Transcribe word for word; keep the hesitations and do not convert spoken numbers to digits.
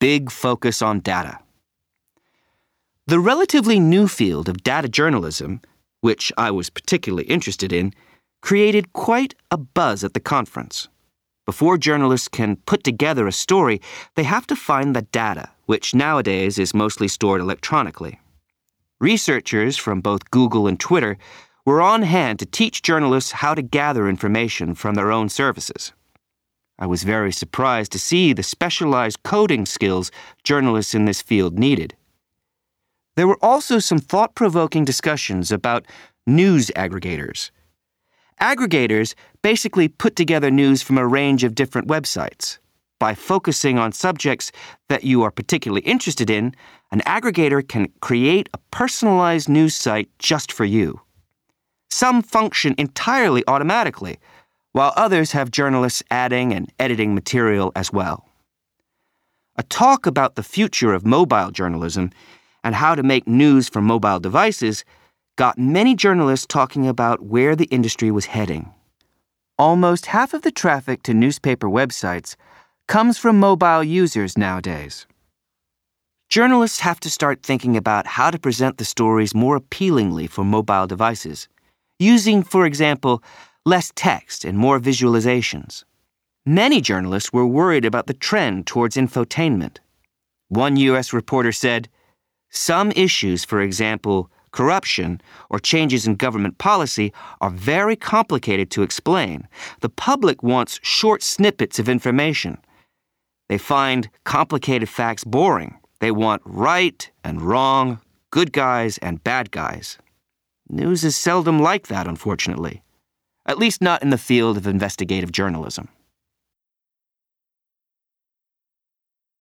big focus on data. The relatively new field of data journalism, which I was particularly interested in, created quite a buzz at the conference. Before journalists can put together a story, they have to find the data, which nowadays is mostly stored electronically. Researchers from both Google and Twitter were on hand to teach journalists how to gather information from their own services. I was very surprised to see the specialized coding skills journalists in this field needed. There were also some thought-provoking discussions about news aggregators. Aggregators basically put together news from a range of different websites. By focusing on subjects that you are particularly interested in, an aggregator can create a personalized news site just for you. Some function entirely automatically, while others have journalists adding and editing material as well. A talk about the future of mobile journalism and how to make news from mobile devices got many journalists talking about where the industry was heading. Almost half of the traffic to newspaper websites comes from mobile users nowadays. Journalists have to start thinking about how to present the stories more appealingly for mobile devices, using, for example, less text and more visualizations. Many journalists were worried about the trend towards infotainment. One U S reporter said, "Some issues, for example, corruption or changes in government policy, are very complicated to explain. The public wants short snippets of information. They find complicated facts boring. They want right and wrong, good guys and bad guys." News is seldom like that, unfortunately. At least not in the field of investigative journalism.